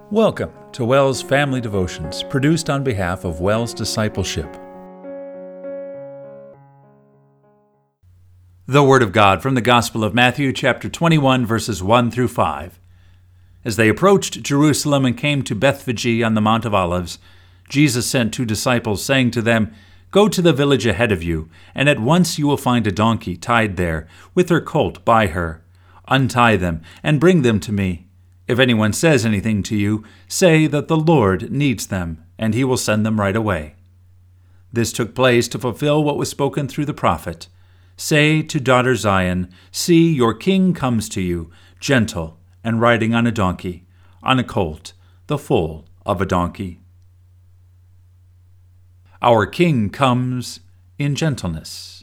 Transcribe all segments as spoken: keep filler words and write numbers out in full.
Welcome to WELS Family Devotions, produced on behalf of WELS Discipleship. The Word of God from the Gospel of Matthew, chapter twenty-one, verses one through five. As they approached Jerusalem and came to Bethphage on the Mount of Olives, Jesus sent two disciples, saying to them, "Go to the village ahead of you, and at once you will find a donkey tied there, with her colt by her. Untie them, and bring them to me. If anyone says anything to you, say that the Lord needs them, and he will send them right away." This took place to fulfill what was spoken through the prophet. "Say to daughter Zion, see, your king comes to you, gentle, and riding on a donkey, on a colt, the foal of a donkey." Our King comes in gentleness.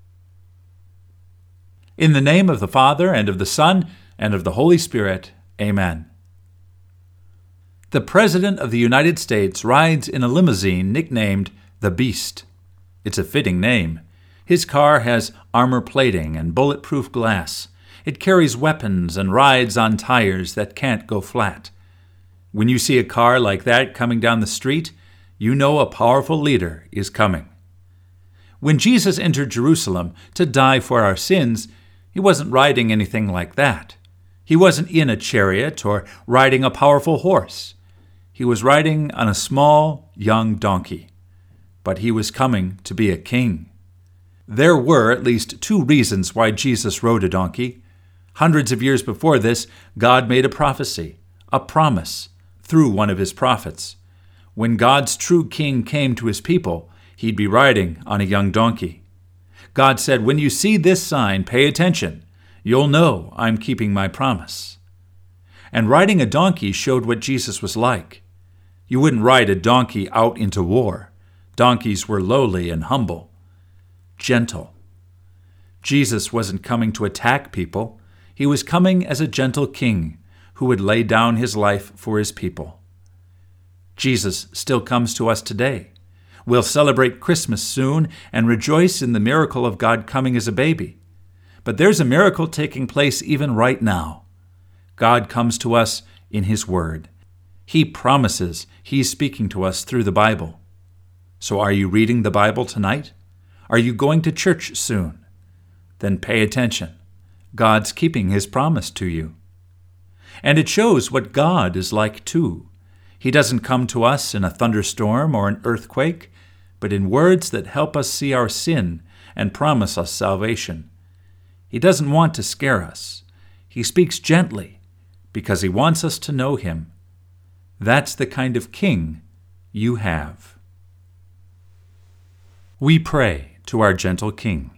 In the name of the Father, and of the Son, and of the Holy Spirit, Amen. The President of the United States rides in a limousine nicknamed the Beast. It's a fitting name. His car has armor plating and bulletproof glass. It carries weapons and rides on tires that can't go flat. When you see a car like that coming down the street, you know a powerful leader is coming. When Jesus entered Jerusalem to die for our sins, he wasn't riding anything like that. He wasn't in a chariot or riding a powerful horse. He was riding on a small, young donkey. But he was coming to be a king. There were at least two reasons why Jesus rode a donkey. Hundreds of years before this, God made a prophecy, a promise, through one of his prophets. When God's true king came to his people, he'd be riding on a young donkey. God said, "When you see this sign, pay attention. You'll know I'm keeping my promise." And riding a donkey showed what Jesus was like. You wouldn't ride a donkey out into war. Donkeys were lowly and humble, gentle. Jesus wasn't coming to attack people. He was coming as a gentle king who would lay down his life for his people. Jesus still comes to us today. We'll celebrate Christmas soon and rejoice in the miracle of God coming as a baby. But there's a miracle taking place even right now. God comes to us in his word. He promises he's speaking to us through the Bible. So are you reading the Bible tonight? Are you going to church soon? Then pay attention. God's keeping his promise to you. And it shows what God is like too. He doesn't come to us in a thunderstorm or an earthquake, but in words that help us see our sin and promise us salvation. He doesn't want to scare us. He speaks gently because he wants us to know him. That's the kind of king you have. We pray to our gentle King.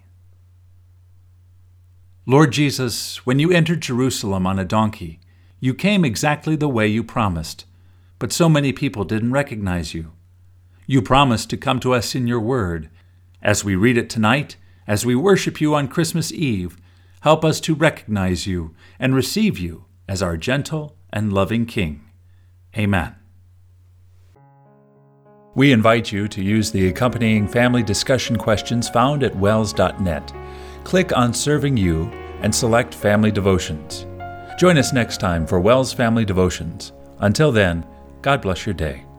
Lord Jesus, when you entered Jerusalem on a donkey, you came exactly the way you promised, but so many people didn't recognize you. You promised to come to us in your word. As we read it tonight, as we worship you on Christmas Eve, help us to recognize you and receive you as our gentle and loving King. Amen. We invite you to use the accompanying family discussion questions found at wels dot net. Click on Serving You and select Family Devotions. Join us next time for WELS Family Devotions. Until then, God bless your day.